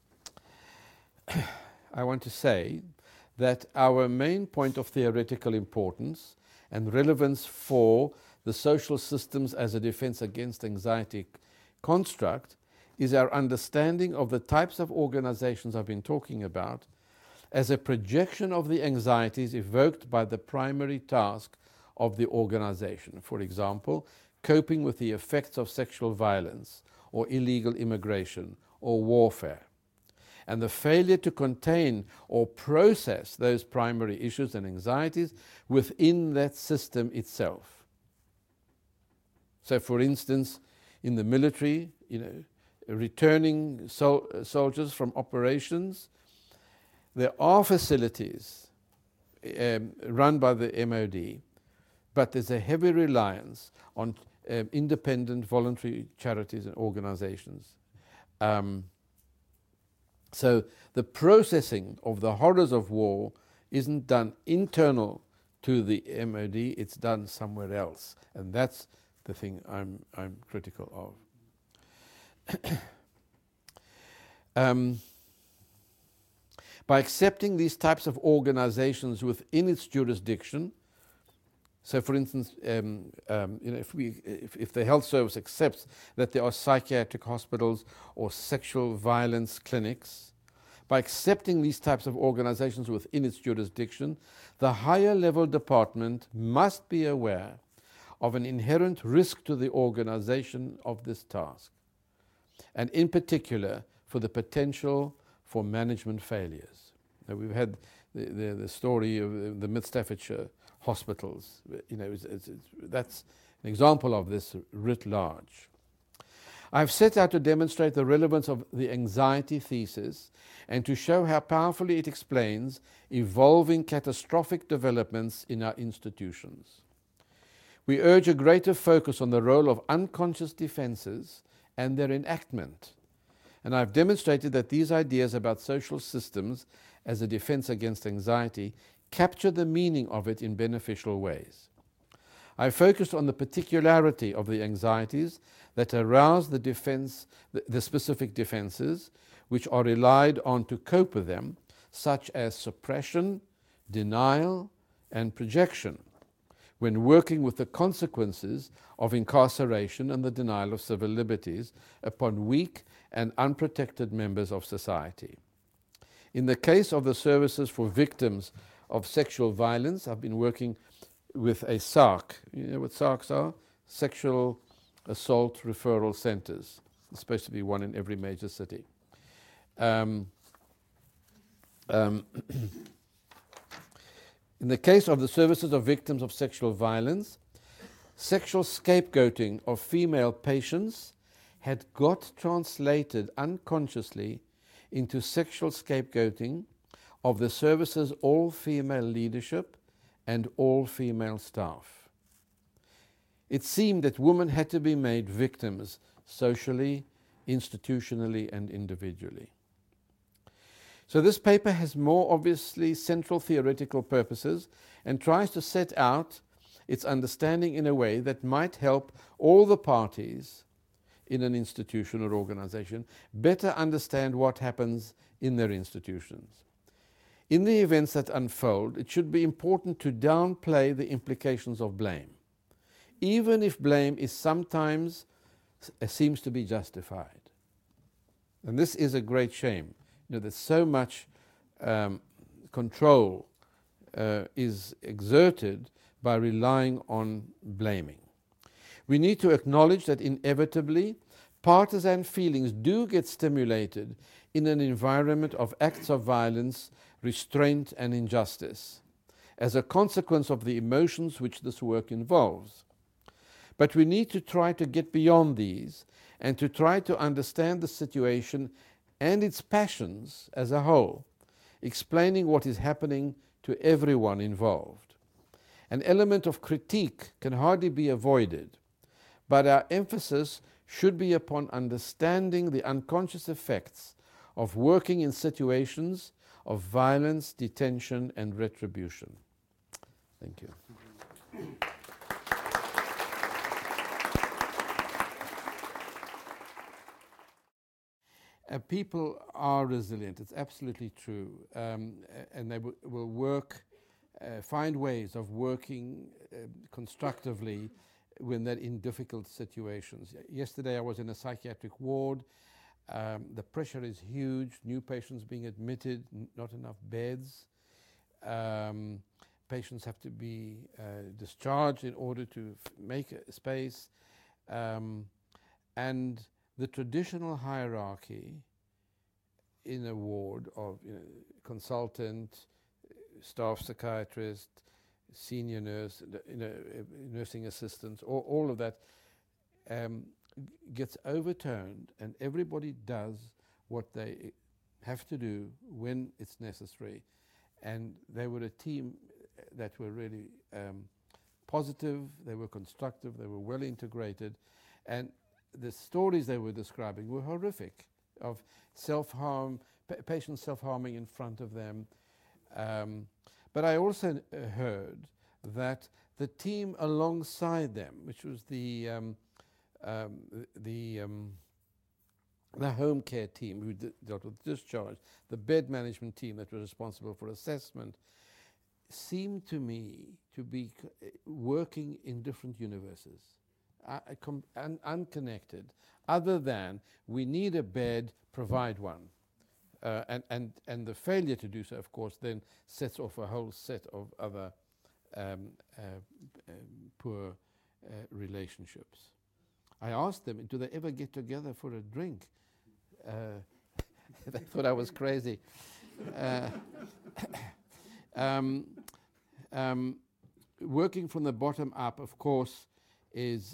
I want to say that our main point of theoretical importance and relevance for the social systems as a defense against anxiety construct is our understanding of the types of organizations I've been talking about as a projection of the anxieties evoked by the primary task of the organization. For example, coping with the effects of sexual violence or illegal immigration or warfare. And the failure to contain or process those primary issues and anxieties within that system itself. So for instance, in the military, returning soldiers from operations, there are facilities run by the MOD, but there's a heavy reliance on independent voluntary charities and organizations. So the processing of the horrors of war isn't done internal to the MOD, it's done somewhere else. And that's the thing I'm critical of. By accepting these types of organizations within its jurisdiction, so for instance, if the health service accepts that there are psychiatric hospitals or sexual violence clinics, by accepting these types of organizations within its jurisdiction, the higher level department must be aware of an inherent risk to the organization of this task, and in particular for the potential for management failures. Now, we've had the story of the Mid Staffordshire hospitals. That's an example of this writ large. I've set out to demonstrate the relevance of the anxiety thesis and to show how powerfully it explains evolving catastrophic developments in our institutions. We urge a greater focus on the role of unconscious defenses and their enactment. And I've demonstrated that these ideas about social systems as a defense against anxiety capture the meaning of it in beneficial ways. I focused on the particularity of the anxieties that arouse the specific defenses which are relied on to cope with them, such as suppression, denial, and projection, when working with the consequences of incarceration and the denial of civil liberties upon weak and unprotected members of society. In the case of the services for victims of sexual violence, I've been working with a SARC. You know what SARCs are? Sexual Assault Referral Centers. There's supposed to be one in every major city. In the case of the services of victims of sexual violence, sexual scapegoating of female patients had got translated unconsciously into sexual scapegoating of the service's all-female leadership and all-female staff. It seemed that women had to be made victims socially, institutionally, and individually. So this paper has more obviously central theoretical purposes and tries to set out its understanding in a way that might help all the parties in an institution or organization better understand what happens in their institutions. In the events that unfold, it should be important to downplay the implications of blame, even if blame is sometimes seems to be justified. And this is a great shame. There's so much control is exerted by relying on blaming. We need to acknowledge that inevitably partisan feelings do get stimulated in an environment of acts of violence, restraint, and injustice, as a consequence of the emotions which this work involves. But we need to try to get beyond these and to try to understand the situation and its passions as a whole, explaining what is happening to everyone involved. An element of critique can hardly be avoided, but our emphasis should be upon understanding the unconscious effects of working in situations of violence, detention, and retribution. Thank you. People are resilient. It's absolutely true. And they will work, find ways of working constructively when they're in difficult situations. Yesterday I was in a psychiatric ward. The pressure is huge. New patients being admitted, not enough beds. Patients have to be discharged in order to make a space. And the traditional hierarchy in a ward of consultant, staff psychiatrist, senior nurse, nursing assistants, all of that gets overturned, and everybody does what they have to do when it's necessary. And they were a team that were really positive, they were constructive, they were well integrated, and the stories they were describing were horrific, of self-harm, patients self-harming in front of them. But I also heard that the team alongside them, which was the home care team who dealt with discharge, the bed management team that was responsible for assessment, seemed to me to be working in different universes, unconnected, other than we need a bed, provide one. And the failure to do so, of course, then sets off a whole set of other poor relationships. I asked them, do they ever get together for a drink? They thought I was crazy. Working from the bottom up, of course, is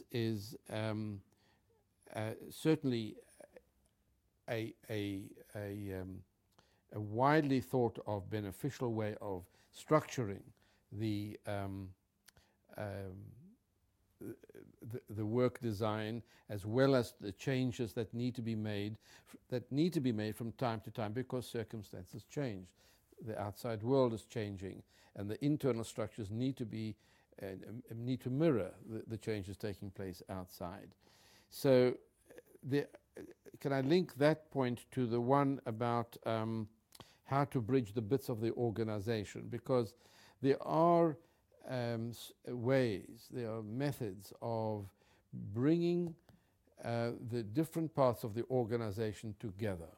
certainly a widely thought of beneficial way of structuring the work design, as well as the changes that need to be made from time to time, because circumstances change. The outside world is changing, and the internal structures need to mirror the changes taking place outside. So can I link that point to the one about how to bridge the bits of the organization? Because there are ways, there are methods of bringing the different parts of the organization together.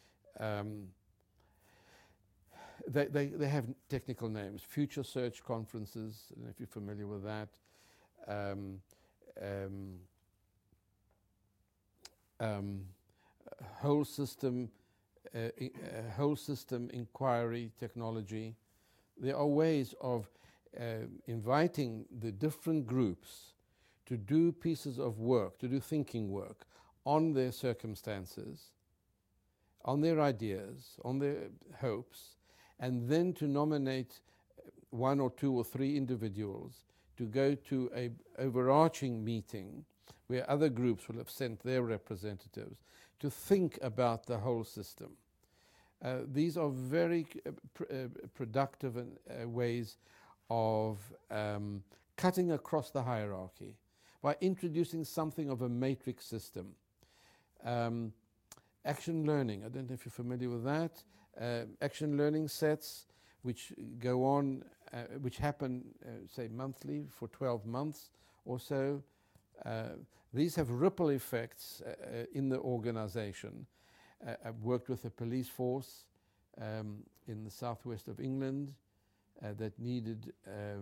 They have technical names: future search conferences, I don't know if you're familiar with that. Whole system inquiry technology. There are ways of inviting the different groups to do pieces of work, to do thinking work on their circumstances, on their ideas, on their hopes, and then to nominate one or two or three individuals to go to an overarching meeting where other groups will have sent their representatives to think about the whole system. These are very productive ways of cutting across the hierarchy by introducing something of a matrix system. Action learning, I don't know if you're familiar with that. Action learning sets which go on, which happen, say, monthly for 12 months or so. These have ripple effects in the organization. I've worked with a police force in the southwest of England that needed,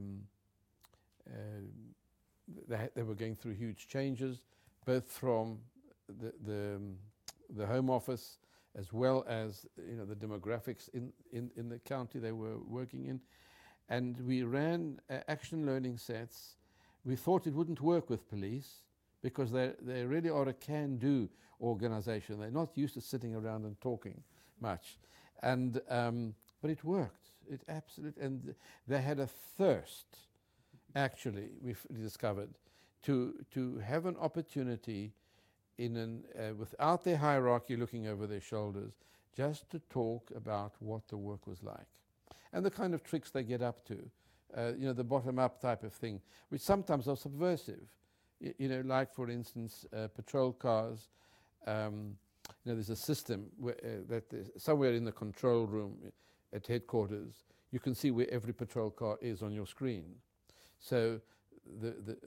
they were going through huge changes, both from the Home Office as well as the demographics in the county they were working in. And we ran action learning sets. We thought it wouldn't work with police because they really are a can-do organization. They're not used to sitting around and talking much. And but it worked. It absolutely, and they had a thirst, actually, we've discovered, to have an opportunity without their hierarchy looking over their shoulders, just to talk about what the work was like. And the kind of tricks they get up to, the bottom-up type of thing, which sometimes are subversive. Like, for instance, patrol cars. There's a system that somewhere in the control room at headquarters, you can see where every patrol car is on your screen. So the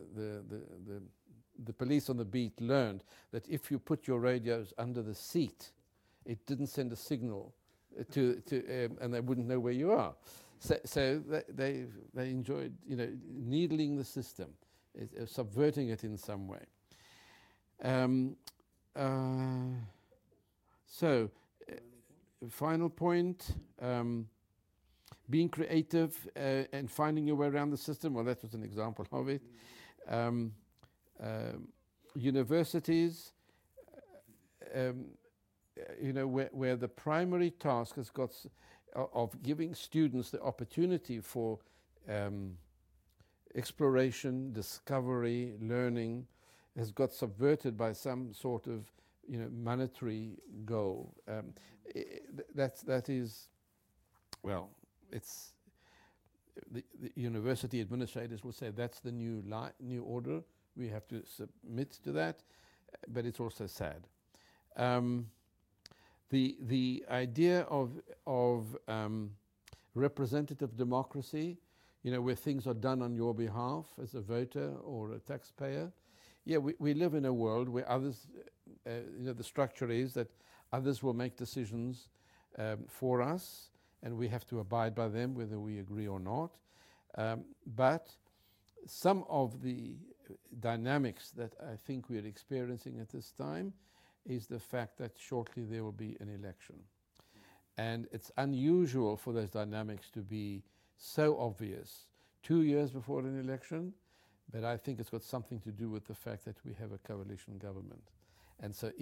police on the beat learned that if you put your radios under the seat, it didn't send a signal and they wouldn't know where you are. So they enjoyed needling the system, subverting it in some way. Final point. Being creative and finding your way around the system. Well, that was an example of it. Universities, where the primary task has got of giving students the opportunity for exploration, discovery, learning, has got subverted by some sort of monetary goal. That is, well, it's the university administrators will say that's the new order. We have to submit to that, but it's also sad. The idea of representative democracy, where things are done on your behalf as a voter or a taxpayer. Yeah, we live in a world where others, the structure is that others will make decisions for us, and we have to abide by them whether we agree or not. But some of the dynamics that I think we're experiencing at this time is the fact that shortly there will be an election. And it's unusual for those dynamics to be so obvious 2 years before an election, but I think it's got something to do with the fact that we have a coalition government. And so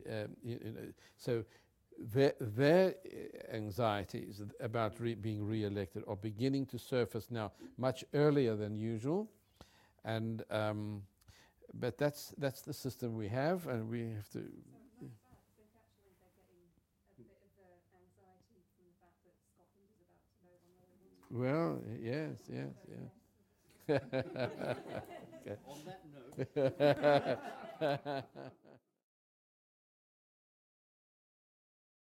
their anxieties about being re-elected are beginning to surface now much earlier than usual. And but that's the system we have, and we have to. So actually they're getting a bit of anxiety from the fact that Scotland is about to vote on whether they want to. Well, yes. Okay. On that note.